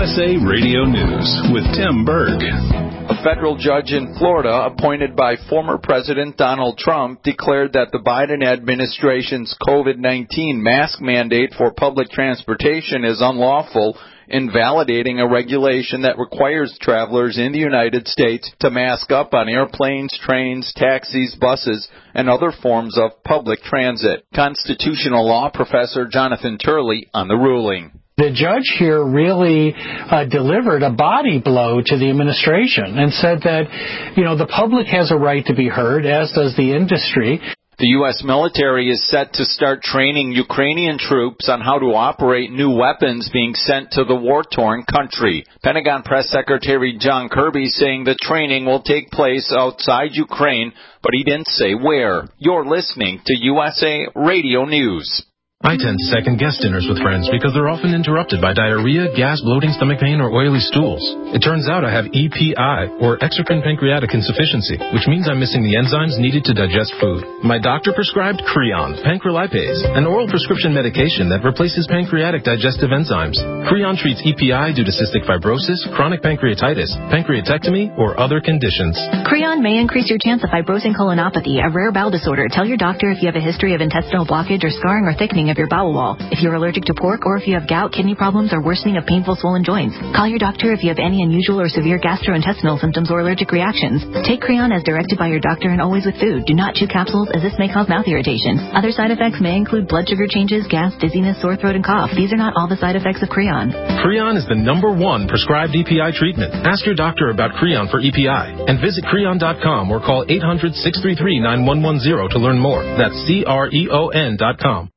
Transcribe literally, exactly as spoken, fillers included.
S A Radio News with Tim Berg. A federal judge in Florida, appointed by former President Donald Trump, declared that the Biden administration's COVID nineteen mask mandate for public transportation is unlawful, invalidating a regulation that requires travelers in the United States to mask up on airplanes, trains, taxis, buses, and other forms of public transit. Constitutional law professor Jonathan Turley on the ruling. The judge here really uh, delivered a body blow to the administration and said that, you know, the public has a right to be heard, as does the industry. The U S military is set to start training Ukrainian troops on how to operate new weapons being sent to the war-torn country. Pentagon Press Secretary John Kirby saying the training will take place outside Ukraine, but he didn't say where. You're listening to U S A Radio News. I tend to second-guess dinners with friends because they're often interrupted by diarrhea, gas, bloating, stomach pain, or oily stools. It turns out I have E P I, or exocrine pancreatic insufficiency, which means I'm missing the enzymes needed to digest food. My doctor prescribed Creon, pancrelipase, an oral prescription medication that replaces pancreatic digestive enzymes. Creon treats E P I due to cystic fibrosis, chronic pancreatitis, pancreatectomy, or other conditions. Creon may increase your chance of fibrosing colonopathy, a rare bowel disorder. Tell your doctor if you have a history of intestinal blockage or scarring or thickening of your bowel wall, if you're allergic to pork, or if you have gout, kidney problems, or worsening of painful swollen joints. Call your doctor if you have any unusual or severe gastrointestinal symptoms or allergic reactions. Take Creon as directed by your doctor and always with food. Do not chew capsules, as this may cause mouth irritation. Other side effects may include blood sugar changes, gas, dizziness, sore throat, and cough. These are not all the side effects of Creon. Creon is the number one prescribed E P I treatment. Ask your doctor about Creon for E P I and visit Creon dot com or call eight hundred, six three three, nine one one zero to learn more. That's C R E O N dot com.